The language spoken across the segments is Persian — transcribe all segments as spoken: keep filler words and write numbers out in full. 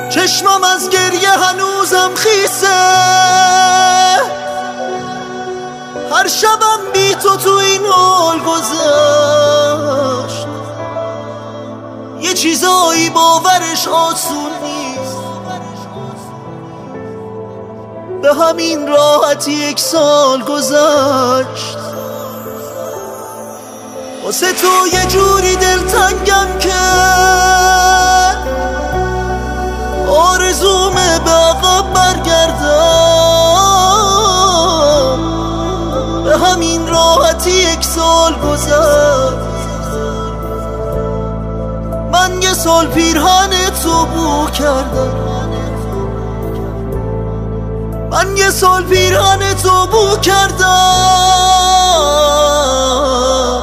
چشمم از گریه هنوزم خیسه، هر شبم بی تو تو این حال گذشت. یه چیزایی باورش آسون نیست، به همین راحتی یک سال گذشت. واسه تو یه جوری دلتنگم که آرزومه به عقب برگردم، به همین راحتی یک سال گذشت. من یه سال پیرهن تو بو کردم، من یه سال پیرهن تو بو کردم.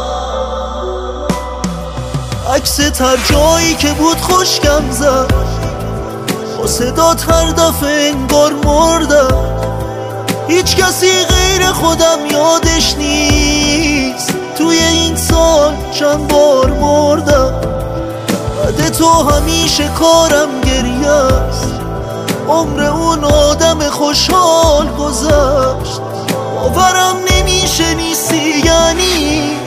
عکس هر جایی که بود خوشگم زد، با صدات هر دفعه انگار مردم. هیچ کسی غیر خودم یادش نیست، توی این سال چند بار مردم. بعد تو همیشه کارم گریه است، عمر اون آدم خوشحال گذشت. باورم نمیشه نیستی، یعنی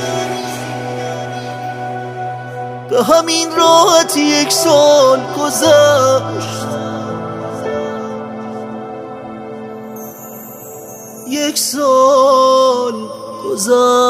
به همین راحتی یک سال گذشت. یک سال گذشت.